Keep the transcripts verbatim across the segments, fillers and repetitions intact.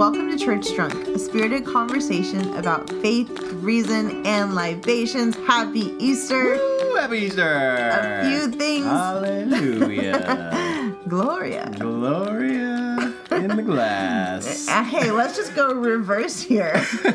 Welcome to Church Drunk, a spirited conversation about faith, reason, and libations. Happy Easter! Woo, happy Easter! A few things. Hallelujah! Gloria. Gloria in the glass. Uh, hey, let's just go reverse here.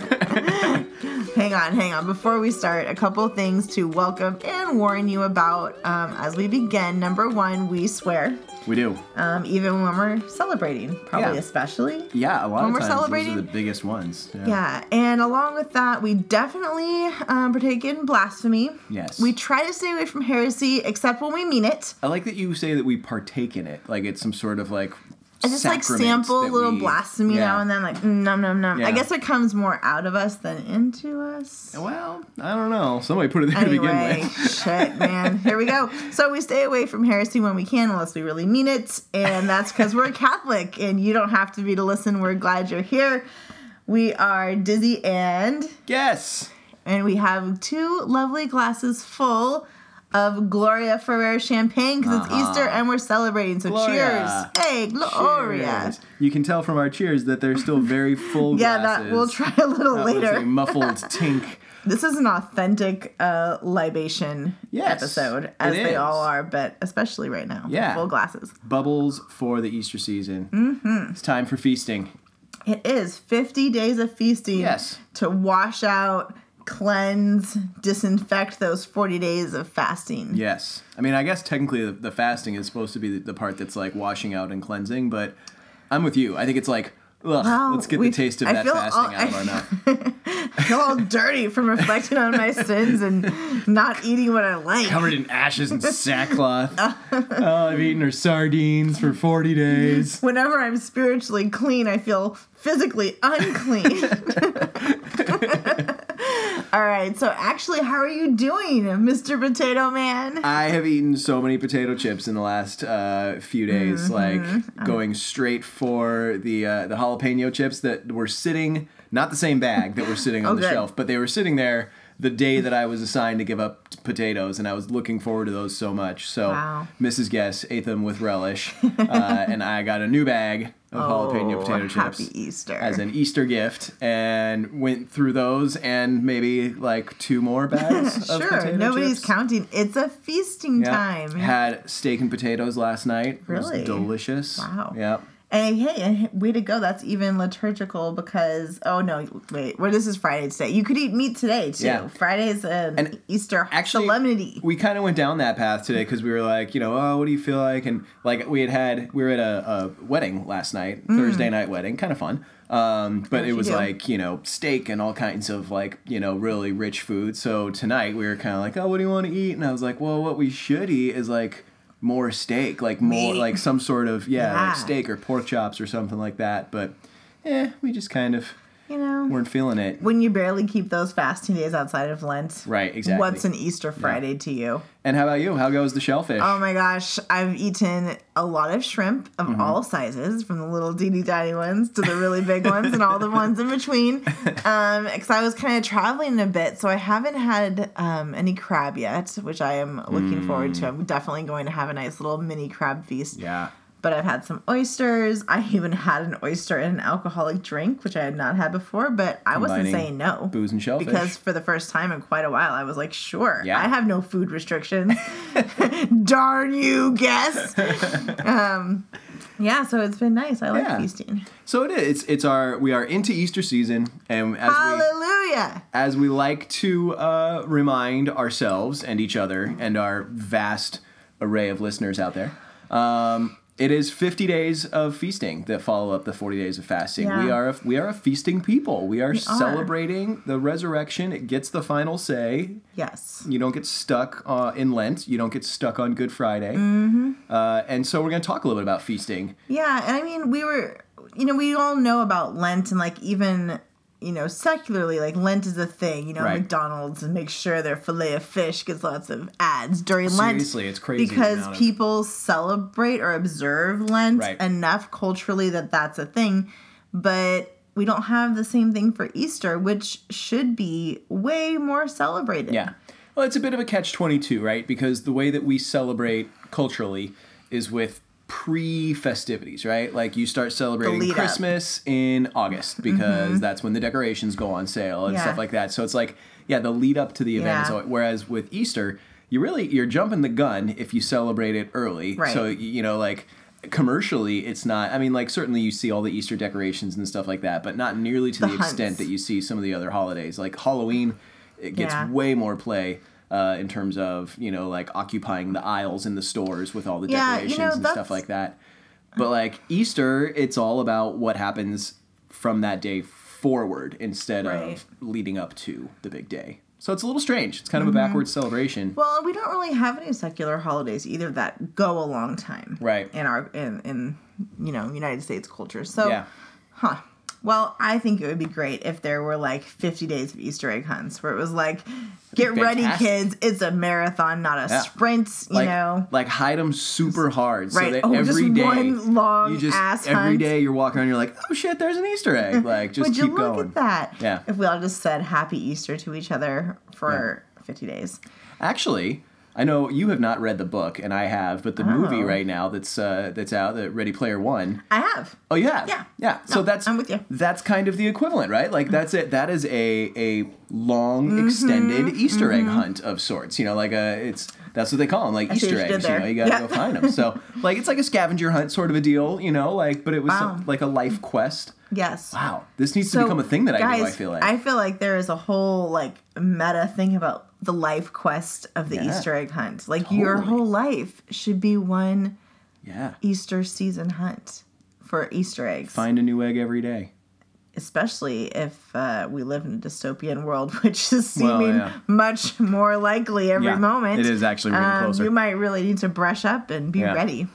hang on, hang on. Before we start, a couple things to welcome and warn you about um, as we begin. Number one, we swear. We do. Um, even when we're celebrating, probably Yeah. especially. Yeah, a lot when of we're times celebrating. those are the biggest ones. Yeah. Yeah, and along with that, we definitely um, partake in blasphemy. Yes. We try to stay away from heresy, except when we mean it. I like that you say that we partake in it, like it's some sort of like I just like sacrament sample a that little we- blasphemy yeah. now and then, like, num, num, num. Yeah. I guess it comes more out of us than into us. Well, I don't know. Somebody put it there to begin Anyway, with. shit, man. Here we go. So we stay away from heresy when we can, unless we really mean it. And that's because we're Catholic, and you don't have to be to listen. We're glad you're here. We are Dizzy and... Yes. And we have two lovely glasses full of Gloria Ferrer champagne because it's Uh-huh. Easter and we're celebrating. So Gloria. cheers. Hey, Gloria. Cheers. You can tell from our cheers that they're still very full Yeah, glasses. that we'll try a little That was later. a muffled tink. This is an authentic uh, libation Yes, episode, as it they is. all are, but especially right now. Yeah. Full glasses. Bubbles for the Easter season. Mm-hmm. It's time for feasting. It is fifty days of feasting Yes. to wash out, cleanse, disinfect those forty days of fasting. Yes. I mean, I guess technically the, the fasting is supposed to be the, the part that's like washing out and cleansing, but I'm with you. I think it's like, ugh, Well, let's get we- the taste of I that feel fasting all- out of our mouth. I feel all dirty from reflecting on my sins and not eating what I like. Covered in ashes and sackcloth. Oh, I've eaten her sardines for forty days. Whenever I'm spiritually clean, I feel physically unclean. All right, so actually, how are you doing, Mister Potato Man? I have eaten so many potato chips in the last uh, few days, Mm-hmm. like going straight for the uh, the jalapeno chips that were sitting, not the same bag that were sitting on Oh, the good. shelf, but they were sitting there the day that I was assigned to give up t- potatoes, and I was looking forward to those so much. So Wow. Missus Guess ate them with relish, uh, and I got a new bag of jalapeno Oh, potato chips happy Easter. as an Easter gift, and went through those and maybe like two more bags of Sure, potato nobody's chips. counting. It's a feasting Yeah. time. Had steak and potatoes last night. It Really? was delicious. Wow. Yep. And hey, and way to go. That's even liturgical because, oh no, wait, well, this is Friday today. You could eat meat today too. Yeah. Friday's an And Easter actually, solemnity. We kind of went down that path today because we were like, you know, oh, what do you feel like? And like we had had, we were at a, a wedding last night, Thursday night wedding, kind of fun. Um, but What'd it you was do? like, you know, steak and all kinds of like, you know, really rich food. So tonight we were kind of like, oh, what do you want to eat? And I was like, well, what we should eat is like more steak, like more, Meat. like some sort of, yeah, Yeah. like steak or pork chops or something like that. But eh, we just kind of You know, weren't feeling it. when you barely keep those fasting days outside of Lent. Right, exactly. What's an Easter Friday to you? And how about you? How goes the shellfish? Oh my gosh, I've eaten a lot of shrimp of Mm-hmm. all sizes, from the little teeny tiny ones to the really big ones and all the ones in between. Um, because I was kind of traveling a bit, so I haven't had um, any crab yet, which I am looking forward to. I'm definitely going to have a nice little mini crab feast. Yeah. But I've had some oysters. I even had an oyster in an alcoholic drink, which I had not had before, but I wasn't Combining saying no. booze and shellfish. Because for the first time in quite a while, I was like, sure, Yeah. I have no food restrictions. Darn you, guess. um, yeah, so it's been nice. I like Yeah. feasting. So it is. It's, it's our we are into Easter season, and as we Hallelujah. as we like to uh, remind ourselves and each other and our vast array of listeners out there, um, it is fifty days of feasting that follow up the forty days of fasting. Yeah. We are a, we are a feasting people. We are are. celebrating the resurrection. It gets the final say. Yes. You don't get stuck uh, in Lent. You don't get stuck on Good Friday. Mm-hmm. Uh, and so we're going to talk a little bit about feasting. Yeah, and I mean, we were, you know, we all know about Lent and like even, you know, secularly, like Lent is a thing. You know, Right. McDonald's and make sure their filet of fish gets lots of ads during Lent. Seriously, it's crazy. the Because amount of- people celebrate or observe Lent Right. enough culturally that that's a thing. But we don't have the same thing for Easter, which should be way more celebrated. Yeah. Well, it's a bit of a catch twenty-two, right? Because the way that we celebrate culturally is with pre-festivities, right? Like you start celebrating lead up. Christmas in August because mm-hmm. that's when the decorations go on sale and Yeah. stuff like that. So it's like, yeah, the lead up to the event. Yeah. Is, whereas with Easter, you really you're jumping the gun if you celebrate it early. Right. So you know, like commercially, it's not. I mean, like certainly you see all the Easter decorations and stuff like that, but not nearly to The the, extent hunts. that you see some of the other holidays. Like Halloween, it gets Yeah. way more play. Uh, in terms of, you know, like occupying the aisles in the stores with all the Yeah, you decorations know, and that's- stuff like that. But like Easter, it's all about what happens from that day forward instead Right. of leading up to the big day. So it's a little strange. It's kind of Mm-hmm. a backwards celebration. Well, we don't really have any secular holidays either that go a long time. Right. In our in in you know, United States culture. So Yeah. huh. Well, I think it would be great if there were like fifty days of Easter egg hunts where it was like, get ready, fantastic. kids. It's a marathon, not a Yeah. sprint, you Like, know. like hide them super hard so Right. that Oh, every just day one long you just ass every hunt. day you're walking around, you're like, oh shit, there's an Easter egg. Like just Would keep you look going. at that? Yeah. If we all just said Happy Easter to each other for fifty days. Actually, I know you have not read the book, and I have, but the movie Oh. right now that's uh, that's out, the Ready Player One. I have. Oh, you have? Yeah. Yeah. So No, that's I'm with you. That's kind of the equivalent, right? Like that's it. That is a a long Mm-hmm. extended Easter egg hunt of sorts. You know, like a it's that's what they call them, like I see Easter what you did eggs. You there. know, you gotta Yeah. go find them. So like it's like a scavenger hunt sort of a deal. You know, like but it was Wow. some, like a life quest. Yes. Wow, this needs So, to become a thing that I guys, do. I feel like. I feel like there is a whole like meta thing about the life quest of the Yeah. Easter egg hunt. Like your Totally. whole life should be one yeah. Easter season hunt for Easter eggs. Find a new egg every day. Especially if uh, we live in a dystopian world, which is Well, seeming yeah. much more likely every Yeah, moment. it is actually really um, closer. You might really need to brush up and be Yeah. ready.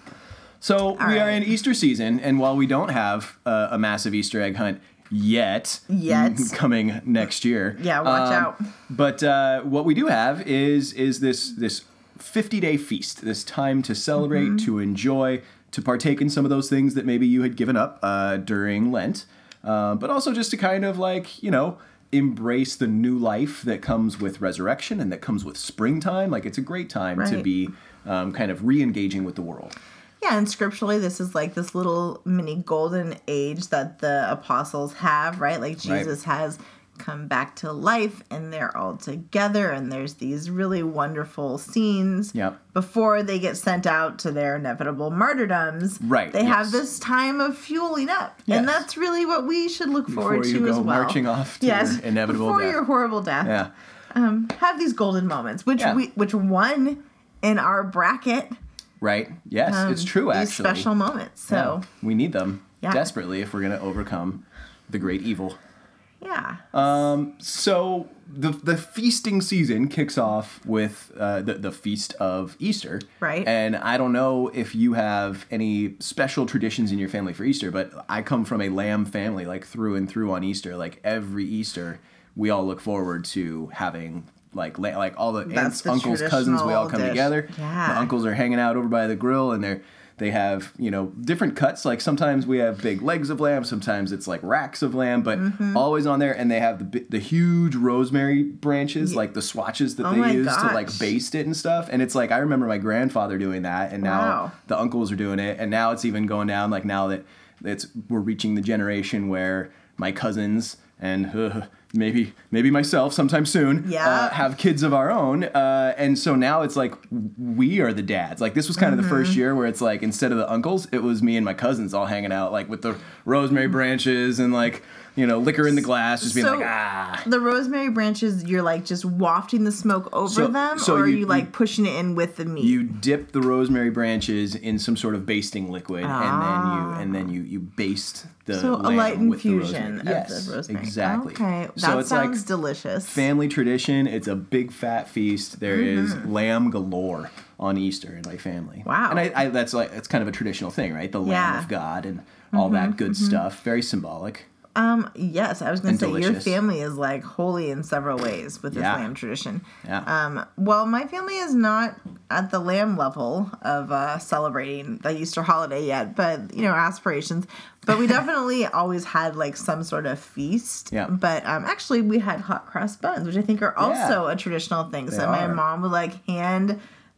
So we are right. in Easter season, and while we don't have uh, a massive Easter egg hunt yet, Yet. coming next year, Yeah, watch um, out. But uh, what we do have is is this this fifty day feast, this time to celebrate, Mm-hmm. to enjoy, to partake in some of those things that maybe you had given up uh, during Lent, uh, but also just to kind of like you know. embrace the new life that comes with resurrection and that comes with springtime. Like it's a great time to Right. be um, kind of re-engaging with the world. Yeah, and scripturally, this is like this little mini golden age that the apostles have, right? Like Jesus has come back to life and they're all together and there's these really wonderful scenes Yep. before they get sent out to their inevitable martyrdoms. Right, They have yes. this time of fueling up. Yes. And that's really what we should look forward Before you to go as well. marching off to yes, your inevitable before death. your horrible death. Yeah. Um, have these golden moments, which Yeah. we which won in our bracket. Right. Yes, um, it's true, these actually. special moments. So Yeah. We need them Yeah. desperately if we're going to overcome the great evil. yeah. Um, so the the feasting season kicks off with uh, the, the Feast of Easter. Right. And I don't know if you have any special traditions in your family for Easter, but I come from a lamb family, like through and through on Easter. Like every Easter, we all look forward to having like la- like all the That's aunts, the uncles, cousins, we all traditional come dish. together. Yeah. The uncles are hanging out over by the grill, and they're they have you know different cuts. Like sometimes we have big legs of lamb, sometimes it's like racks of lamb, but Mm-hmm. always on there. And they have the bi- the huge rosemary branches, like the swatches that Oh they my use to like gosh. baste it and stuff. And it's like I remember my grandfather doing that, and now Wow. the uncles are doing it, and now it's even going down. Like now that it's we're reaching the generation where my cousins and uh, maybe maybe myself sometime soon Yeah. uh, have kids of our own, uh, and so now it's like we are the dads. Like this was kind of the Mm-hmm. first year where it's like instead of the uncles, it was me and my cousins all hanging out like with the rosemary branches and like you know liquor in the glass, just being So, like ah. The rosemary branches, you're like just wafting the smoke over So- them, so or are you- you, like you- pushing it in with the meat? You dip the rosemary branches in some sort of basting liquid, and then you and then you you baste the so a lamb light with the infusion rosemary. of Yes, the rosemary. exactly. Okay, that so it's sounds like delicious. family tradition. It's a big fat feast. There is lamb galore on Easter in my family. Mm-hmm. Wow. And I, I that's like it's kind of a traditional thing, right? The Lamb Yeah. of God and all that good stuff. Very symbolic. Um, yes, I was going And to say your delicious. family is like holy in several ways with this Yeah. lamb tradition. Yeah. Um, well, my family is not at the lamb level of uh, celebrating the Easter holiday yet, but you know, aspirations. But we definitely always had like some sort of feast. Yeah. But um, actually, we had hot cross buns, which I think are also a traditional thing. They so my are. mom would like hand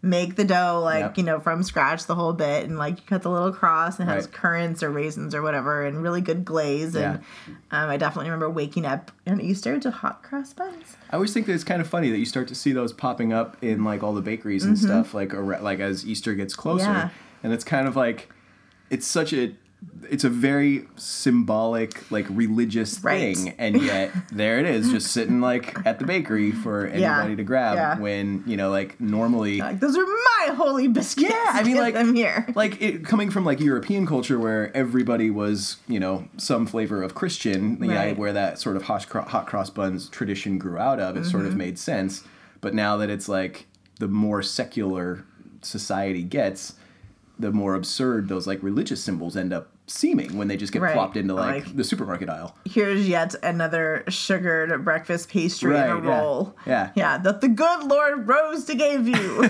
make the dough, like, Yep. you know, from scratch the whole bit. And, like, you cut the little cross and it has Right. currants or raisins or whatever and really good glaze. And um, I definitely remember waking up on Easter to hot cross buns. I always think that it's kind of funny that you start to see those popping up in like all the bakeries and stuff, like ar- like as Easter gets closer, Yeah. and it's kind of like it's such a it's a very symbolic, like religious Right. thing, and yet there it is, just sitting like at the bakery for anybody Yeah. to grab. Yeah. When you know, like normally, Like, those are my holy biscuits. Yeah, I mean, Get like- them here. like it coming from like European culture where everybody was, you know, some flavor of Christian, you know, Right. where that sort of hot, cro- hot cross buns tradition grew out of, it sort of made sense. But now that it's like the more secular society gets, the more absurd those like religious symbols end up seeming when they just get Right. plopped into like, Like- the supermarket aisle. Here's yet another sugared breakfast pastry in a Right, yeah. roll. Yeah. Yeah, that the good Lord rose to give you.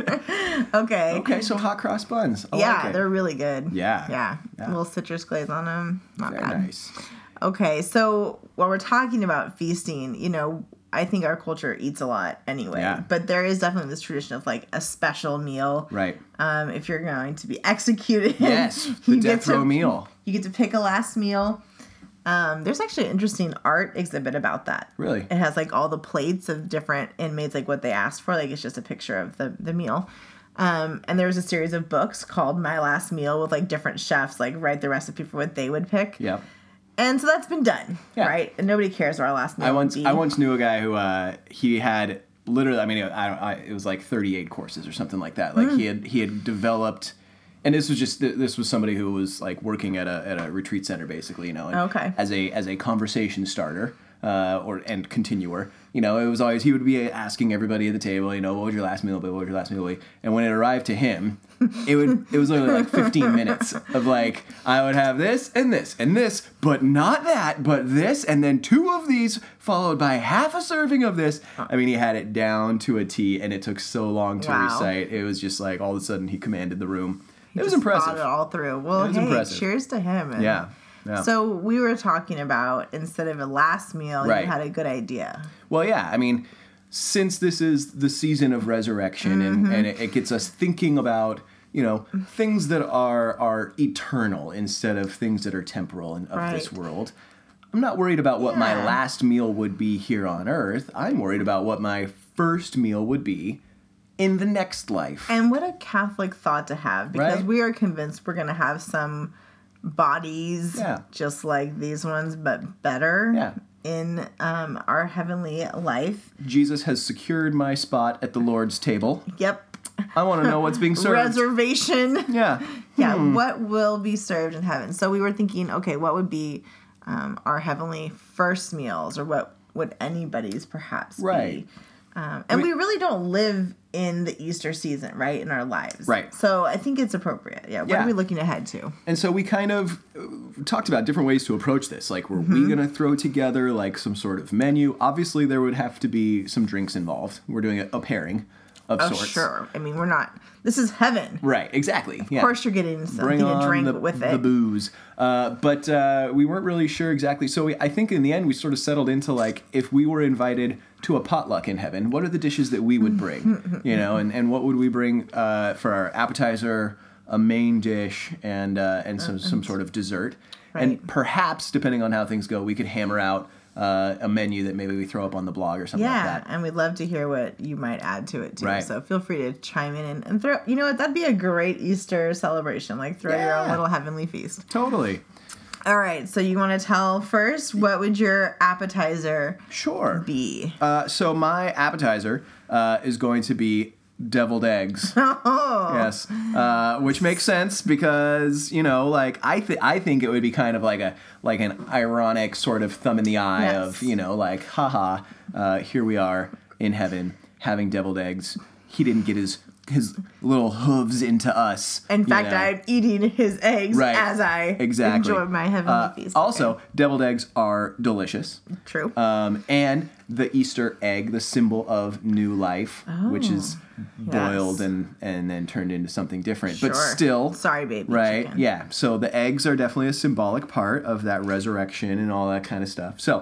Okay. Okay, so hot cross buns. I Yeah, like it. they're really good. Yeah. Yeah. Yeah. A little citrus glaze on them. Not Very bad. nice. Okay, so while we're talking about feasting, you know, I think our culture eats a lot anyway. Yeah. But there is definitely this tradition of like a special meal. Right. Um, if you're going to be executed. Yes, the you get death row to- meal. You get to pick a last meal. Um, there's actually an interesting art exhibit about that. Really? It has like all the plates of different inmates, like what they asked for. Like it's just a picture of the, the meal. Um, and there was a series of books called My Last Meal with like different chefs like write the recipe for what they would pick. Yep. And so that's been done, Yeah. right? And nobody cares what our last meal I once would be. I once knew a guy who uh, he had literally I mean I don't I, it was like thirty-eight courses or something like that. Like Hmm. he had he had developed, and this was just this was somebody who was like working at a at a retreat center basically, you know, and Okay. as a as a conversation starter. Uh, or and continuer, you know, it was always he would be asking everybody at the table, you know, what was your last meal be? What was your last meal be? And when it arrived to him, it would it was only like fifteen minutes of like I would have this and this and this, but not that, but this, and then two of these followed by half a serving of this. I mean, he had it down to a T, and it took so long to Wow. recite. It was just like all of a sudden he commanded the room. It was Just impressive. thought it all through. Well, It was hey, impressive. cheers to him. And Yeah. Yeah. So we were talking about instead of a last meal, Right. you had a good idea. Well, yeah, I mean, since this is the season of resurrection and, and it, it gets us thinking about, you know, things that are are eternal instead of things that are temporal and of this Right. world. I'm not worried about what my Yeah. last meal would be here on earth. I'm worried about what my first meal would be in the next life. And what a Catholic thought to have, because Right? we are convinced we're going to have some bodies Yeah. just like these ones, but better Yeah. in um, our heavenly life. Jesus has secured my spot at the Lord's table. Yep. I want to know what's being served. Reservation. Yeah. Yeah, Hmm. what will be served in heaven? So we were thinking, okay, what would be um, our heavenly first meals, or what would anybody's perhaps Right. be? Um, and we really don't live in the Easter season, right, in our lives. Right. So I think it's appropriate. Yeah. What Yeah. are we looking ahead to? And so we kind of uh, talked about different ways to approach this. Like, were Mm-hmm. we going to throw together like some sort of menu? Obviously, there would have to be some drinks involved. We're doing a, a pairing of Oh, sorts. sure. I mean, we're not. This is heaven. Right, exactly. Yeah. Of course, you're getting something Bring to on drink the, with the it. booze. Uh, but uh, we weren't really sure exactly. So we, I think in the end, we sort of settled into like, if we were invited to a potluck in heaven, what are the dishes that we would bring? You know, and, and what would we bring uh, for our appetizer, a main dish, and uh, and some, some sort of dessert. Right. And perhaps, depending on how things go, we could hammer out uh, a menu that maybe we throw up on the blog or something Yeah, like that. and we'd love to hear what you might add to it too. Right. So feel free to chime in and, and throw. You know what? That'd be a great Easter celebration. Like throw your own Yeah. little heavenly feast. Totally. All right. So you want to tell first what would your appetizer Sure. be? Uh, so my appetizer uh, is going to be deviled eggs. Oh, Yes, uh, which makes sense because you know, like I think I think it would be kind of like a like an ironic sort of thumb in the eye Yes. of you know, like haha, uh, here we are in heaven having deviled eggs. He didn't get his his little hooves into us. In you fact, know. I'm eating his eggs Right. as I Exactly. enjoy my heavenly Uh, feast. Also, Okay. deviled eggs are delicious. True. Um, and the Easter egg, the symbol of new life, which is boiled yes. and, and then turned into something different. But Sure. still, Sorry, baby. right? chicken. Yeah. So the eggs are definitely a symbolic part of that resurrection and all that kind of stuff. So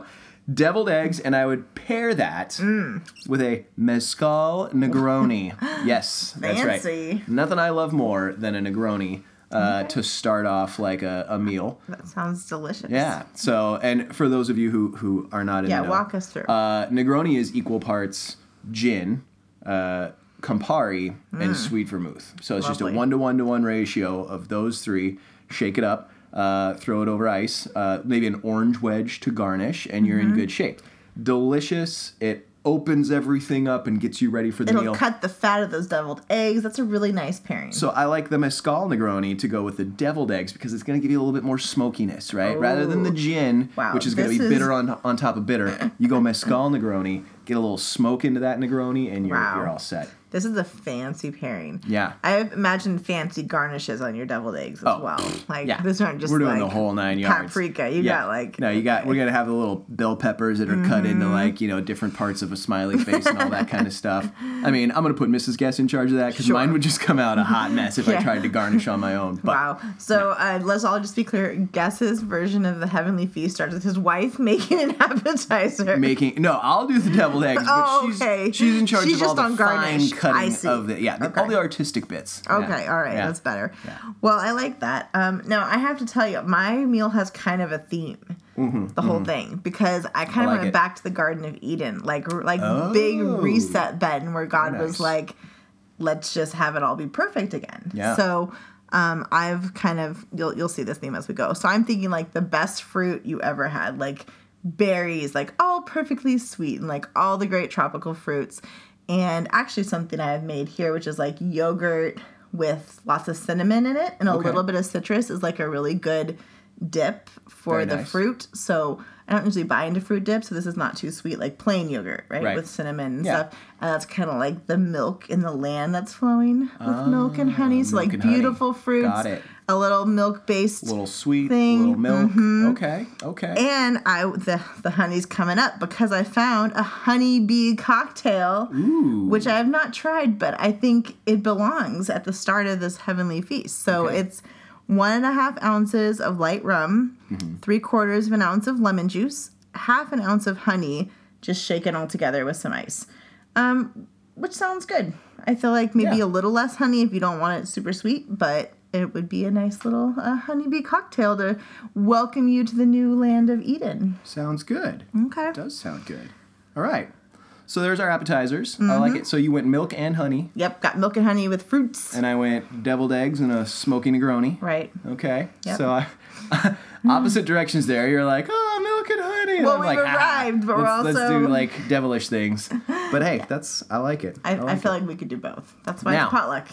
deviled eggs, and I would pair that Mm. with a mezcal Negroni. Yes, that's Fancy. right. Nothing I love more than a Negroni uh, to start off like a, a meal. That sounds delicious. Yeah. So, and for those of you who, who are not in Yeah, the know, walk us through. Uh, Negroni is equal parts gin, uh, Campari, and sweet vermouth. So it's just Lovely. a one to one to one ratio of those three. Shake it up, uh, throw it over ice, uh, maybe an orange wedge to garnish, and you're Mm-hmm. in good shape. Delicious. It opens everything up and gets you ready for the It'll meal. cut the fat of those deviled eggs. That's a really nice pairing. So I like the mezcal Negroni to go with the deviled eggs because it's going to give you a little bit more smokiness, right? Rather than the gin, Wow, which is going to this be is- bitter on on top of bitter, you go mezcal Negroni, get a little smoke into that Negroni, and you're Wow. you're all set. This is a fancy pairing. Yeah. I've imagined fancy garnishes on your deviled eggs as Oh, well. Like Yeah, these aren't just we're doing like the whole nine yards. paprika. You Yeah. got like no, you got we're gonna have the little bell peppers that are cut into like you know different parts of a smiley face and all that kind of stuff. I mean, I'm gonna put Missus Guest in charge of that because Sure. mine would just come out a hot mess if I Yeah. tried to garnish on my own. But Wow. So uh, let's all just be clear. Guess's version of the Heavenly Feast starts with his wife making an appetizer. making no, I'll do the deviled eggs, but Oh, she's okay. she's in charge She's of all just the on fine garnish. I cutting see. of the yeah, the, all Okay. the artistic bits. Okay, Yeah. all right, Yeah. that's better. Yeah. Well, I like that. Um, now I have to tell you, my meal has kind of a theme, the whole thing, because I kind Mm-hmm, I of like went it. back to the Garden of Eden, like like Oh. big reset button where God Very was nice. like, let's just have it all be perfect again. Yeah. So. Um, I've kind of you'll you'll see this theme as we go. So I'm thinking like the best fruit you ever had, like berries, like all perfectly sweet, and like all the great tropical fruits. And actually something I have made here, which is like yogurt with lots of cinnamon in it and a Okay. little bit of citrus, is like a really good dip for Very the nice. fruit. So I don't usually buy into fruit dip, so this is not too sweet, like plain yogurt, right? Right. With cinnamon and Yeah. stuff. And that's kind of like the milk in the land that's flowing with milk and honey. So milk like and honey. beautiful fruits. Got it. A little milk based A little sweet, thing. little milk. Mhm. Okay, okay. and I the the honey's coming up because I found a honeybee cocktail, Ooh. which I have not tried, but I think it belongs at the start of this heavenly feast. So Okay. it's one and a half ounces of light rum, Mm-hmm. three quarters of an ounce of lemon juice, half an ounce of honey, just shaken all together with some ice. Um, which sounds good. I feel like maybe Yeah. a little less honey if you don't want it super sweet, but it would be a nice little uh, honeybee cocktail to welcome you to the new land of Eden. Sounds good. Okay. Does sound good. All right. So there's our appetizers. I like it. So you went milk and honey, Yep, got milk and honey with fruits. and I went deviled eggs and a smoky Negroni. Right. Okay. Yep. So I, opposite directions there. You're like, oh, milk and honey. And Well, I'm we've like, ah, arrived, but we're let's, let's also- do like devilish things. But hey, that's I like it. I, I, like feel it. like we could do both. That's why Now- it's potluck.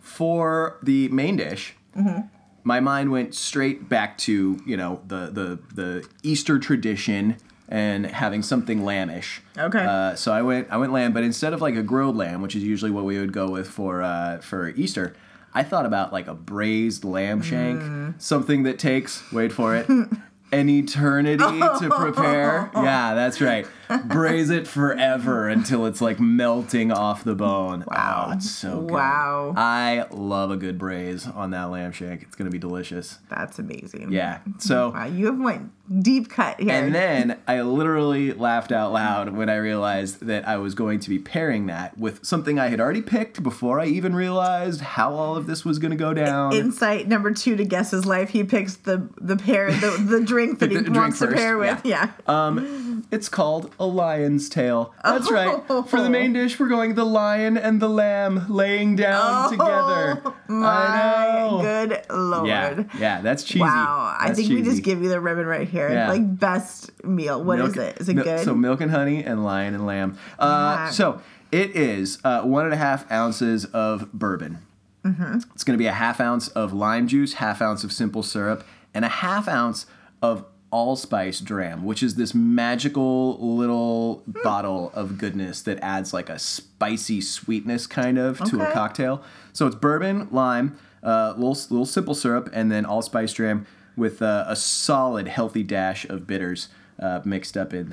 For the main dish, Mm-hmm. my mind went straight back to you know the the the Easter tradition and having something lambish. Okay. Uh, so I went I went lamb, but instead of like a grilled lamb, which is usually what we would go with for uh, for Easter, I thought about like a braised lamb shank, Mm. something that takes wait for it. An eternity to prepare. Yeah, that's right. Braise it forever until it's like melting off the bone. Wow. Oh, it's so good. Wow. I love a good braise on that lamb shank. It's gonna be delicious. That's amazing. Yeah. So Wow, you have went deep cut here. and then I literally laughed out loud when I realized that I was going to be pairing that with something I had already picked before I even realized how all of this was going to go down. Insight number two to guess his life. He picks the the pair the, the drink that he The drink wants to first, pair with. Yeah. Um, it's called a lion's tail. That's right. For the Oh. main dish, we're going the lion and the lamb laying down together. Oh, my I know. good lord. Yeah, yeah, that's cheesy. Wow. I That's think we cheesy. just give you the ribbon right here. Yeah. Like best meal. What is Milk- it? Is it mil- good? So milk and honey and lion and lamb. Uh, Yeah. So it is uh, one and a half ounces of bourbon. Mm-hmm. It's going to be a half ounce of lime juice, half ounce of simple syrup, and a half ounce of allspice dram, which is this magical little Hmm. bottle of goodness that adds like a spicy sweetness kind of to a Okay. cocktail. So it's bourbon, lime, uh, little little simple syrup, and then allspice dram with uh, a solid healthy dash of bitters uh, mixed up in there.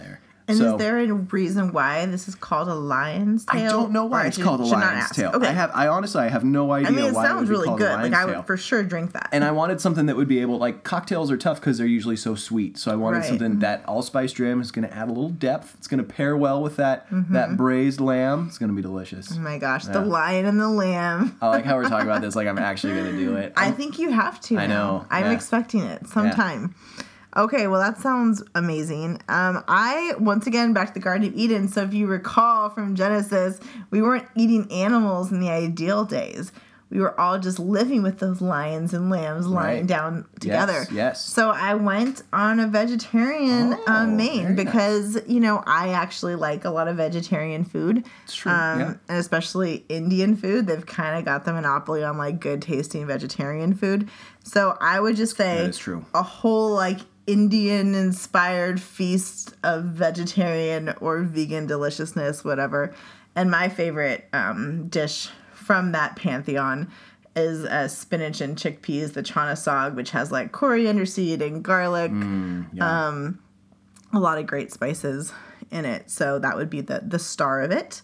And so, is there a reason why this is called a lion's tail? I don't know why Or it's should- called a should not lion's ask? tail. Okay. I have, I honestly, I have no idea I mean, it why it sounds would be really called good. a lion's Like I tail. would for sure drink that. And I wanted something that would be able, like, cocktails are tough because they're usually so sweet. So I wanted Right. something that allspice dram is going to add a little depth. It's going to pair well with that that braised lamb. It's going to be delicious. Oh my gosh, the lion and the lamb. I like how we're talking about this like I'm actually going to do it. I think you have to. I now. know, I'm yeah. expecting it sometime. Okay, well that sounds amazing. Um, I once again back to the Garden of Eden. So if you recall from Genesis, we weren't eating animals in the ideal days. We were all just living with those lions and lambs lying Right. down together. Yes, yes. So I went on a vegetarian Oh, um, main very nice. because you know I actually like a lot of vegetarian food. It's true, Um, yeah. and especially Indian food. They've kind of got the monopoly on like good tasting vegetarian food. So I would just say That is true. a whole like Indian inspired feast of vegetarian or vegan deliciousness, whatever. And my favorite um, dish from that pantheon is uh, spinach and chickpeas, the chana sog, which has like coriander seed and garlic, Yeah. um, a lot of great spices in it. So that would be the the star of it.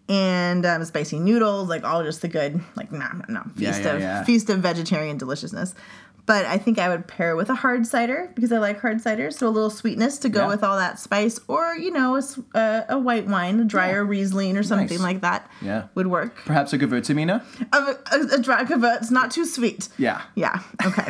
And um, spicy noodles, like all just the good, like no, no, no, Yeah, feast yeah, of yeah. feast of vegetarian deliciousness. But I think I would pair with a hard cider because I like hard cider, so a little sweetness to go Yeah. with all that spice, or you know, a, s- a- a white wine, a drier Riesling or something Nice. like that. Yeah. would work. Perhaps a Gewürztraminer? A, a, a dry It's not too sweet. Yeah. Yeah. Okay.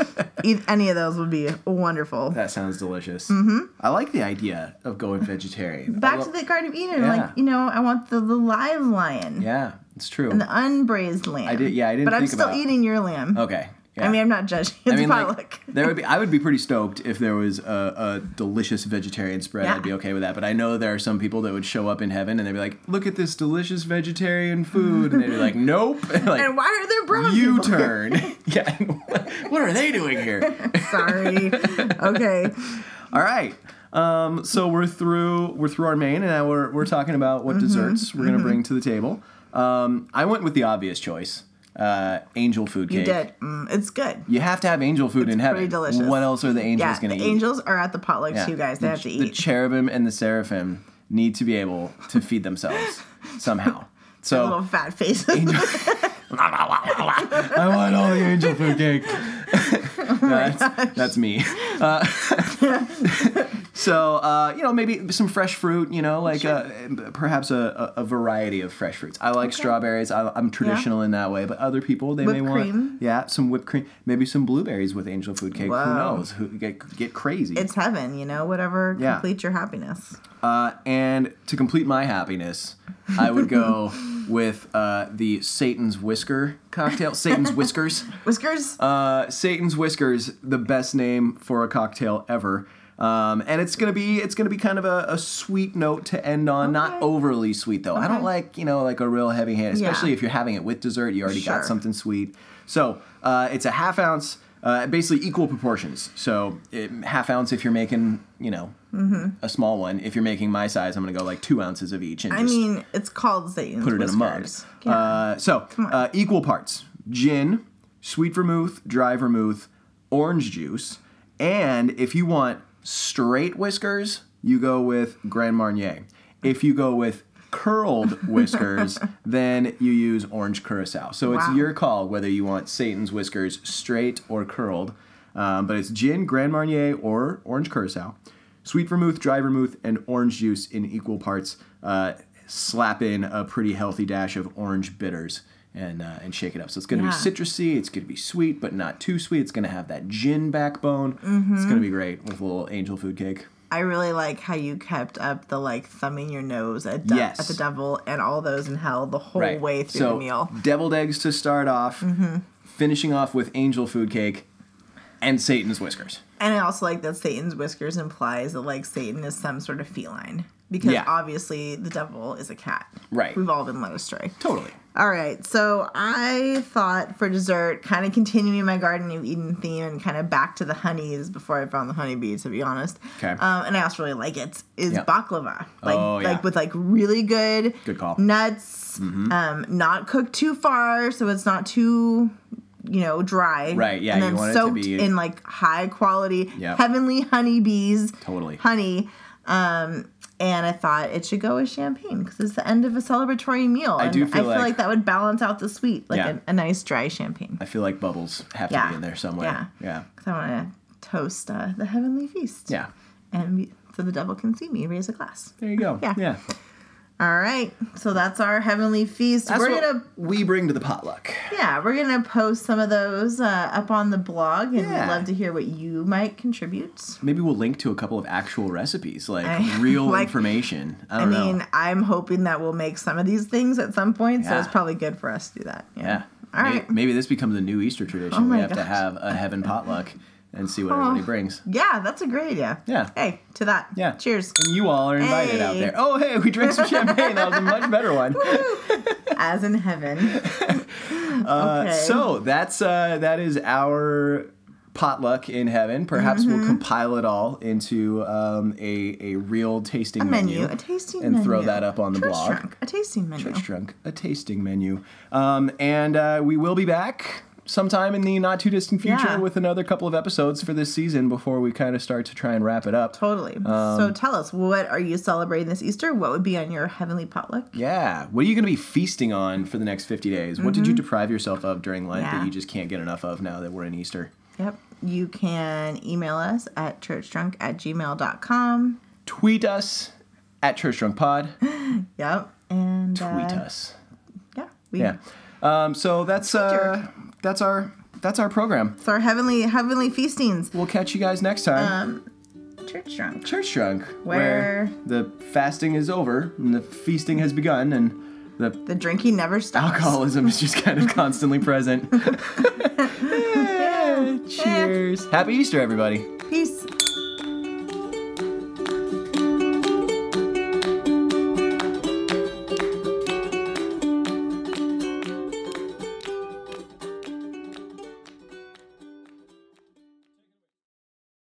E- Any of those would be wonderful. That sounds delicious. Mm-hmm. I like the idea of going vegetarian. Back Although- to the Garden of Eden, Yeah. like you know, I want the, the live lion Yeah, it's true. and the unbraised lamb. I did- yeah, I didn't But I'm think still about- eating your lamb. Okay. Yeah. I mean, I'm not judging. It's I mean, public. like, there would be. I would be pretty stoked if there was a, a delicious vegetarian spread. Yeah. I'd be okay with that. But I know there are some people that would show up in heaven and they'd be like, "Look at this delicious vegetarian food," and they'd be like, "Nope." like, and why are there brown U people? turn. yeah. What are they doing here? Sorry. Okay. All right. Um, so we're through. We're through our main, and now we're we're talking about what Mm-hmm. desserts we're gonna bring to the table. Um, I went with the obvious choice. Uh, angel food cake. You did. Mm, it's good. You have to have angel food in heaven. pretty delicious. What else are the angels Yeah, going the to eat? angels are at the potluck Yeah. too, guys. They the, have to The eat. cherubim and the seraphim need to be able to feed themselves somehow. So Little fat faces. I want all the angel food cake. that's, that's me. Uh, so uh, you know, maybe some fresh fruit. You know, like uh, perhaps a, a, a variety of fresh fruits. I like strawberries. I, I'm traditional in that way, but other people they may Whipped want cream. yeah some whipped cream. Maybe some blueberries with angel food cake. Who Whoa. knows? Who get get crazy? It's heaven, you know, whatever Yeah. completes your happiness. Uh, and to complete my happiness, I would go with uh, the Satan's Whisker cocktail. Satan's Whiskers. Whiskers? Uh, Satan's Whiskers, the best name for a cocktail ever. Um, and it's gonna be it's gonna be kind of a, a sweet note to end on, not Okay. overly sweet though. I don't Okay. like you know like a real heavy hand, especially Yeah. if you're having it with dessert. You already Sure. got something sweet. So uh, it's a half ounce, uh, basically equal proportions. So it, half ounce if you're making you know a small one. If you're making my size, I'm gonna go like two ounces of each and I just mean, it's called Satan's put it in a mug. Whiskers. Yeah. Uh, so, uh, equal parts gin, sweet vermouth, dry vermouth, orange juice, and if you want straight whiskers, you go with Grand Marnier. If you go with curled whiskers, then you use orange curacao. So it's Wow. your call whether you want Satan's whiskers straight or curled. Um, but it's gin, Grand Marnier, or orange curacao. Sweet vermouth, dry vermouth, and orange juice in equal parts. Uh, slap in a pretty healthy dash of orange bitters and uh, and shake it up. So it's going to Yeah. be citrusy. It's going to be sweet, but not too sweet. It's going to have that gin backbone. Mm-hmm. It's going to be great with a little angel food cake. I really like how you kept up the like thumbing your nose at, de- Yes. at the devil and all those in hell the whole Right. way through so, the meal. deviled eggs to start off, Mm-hmm. finishing off with angel food cake and Satan's whiskers. And I also like that Satan's whiskers implies that like Satan is some sort of feline. Because Yeah. obviously the devil is a cat. Right. We've all been led astray. Totally. All right, so I thought for dessert, kind of continuing my Garden of Eden theme and kind of back to the honeys before I found the honeybees, to be honest. Okay. Um, and I also really like it, is Yep. baklava. Like, Oh, yeah. like with like really good, Good call. Mm-hmm. nuts, um, not cooked too far, so it's not too, you know, dry. Right, yeah, And you then want it to soaked be- in like high quality, Yep. heavenly honeybees. Totally. Honey. Um, And I thought it should go with champagne because it's the end of a celebratory meal. I and do feel I feel like- like that would balance out the sweet, like Yeah. a, a nice dry champagne. I feel like bubbles have to Yeah. be in there somewhere. Yeah. Yeah. Because I want to toast uh, the heavenly feast. Yeah. And we, so the devil can see me raise a glass. There you go. Yeah. Yeah. All right. So that's our heavenly feast. That's we're what gonna we bring to the potluck. yeah, we're gonna post some of those uh, up on the blog, and Yeah. we'd love to hear what you might contribute. Maybe we'll link to a couple of actual recipes, like I- real like- information. I I don't mean, know. I'm hoping that we'll make some of these things at some point, so Yeah. it's probably good for us to do that. Yeah. Yeah. All maybe, right. maybe this becomes a new Easter tradition. Oh we my have to gosh. have a heaven potluck and see what Oh. everybody brings. Yeah, that's a great idea. Yeah. Hey, to that. Yeah. Cheers. And you all are invited out Hey. there. Oh, hey, we drank some champagne. That was a much better one. As in heaven. Uh, Okay. So that's uh, that is our potluck in heaven. Perhaps Mm-hmm. we'll compile it all into um, a a real tasting A menu, menu, a tasting and menu. throw that up on the Church blog. Drunk, a tasting menu. Church Drunk, a tasting menu. Um, and uh, we will be back sometime in the not too distant future Yeah. with another couple of episodes for this season before we kind of start to try and wrap it up. Totally. Um, so tell us, what are you celebrating this Easter? What would be on your heavenly potluck? Yeah. What are you going to be feasting on for the next fifty days? What did you deprive yourself of during Lent Mm-hmm. Yeah. that you just can't get enough of now that we're in Easter? Yep. You can email us at churchdrunk at gmail dot com. Tweet us at Church Drunk Pod. Yep. And Tweet uh, us. Yeah. We, Yeah. Um, so that's uh, that's our that's our program. So our heavenly heavenly feastings. We'll catch you guys next time. Um, Church Drunk. Church Drunk, Where- the fasting is over and the feasting has begun and the The drinking never stops. alcoholism is just kind of constantly present. Yeah, cheers. Happy Easter, everybody. Peace.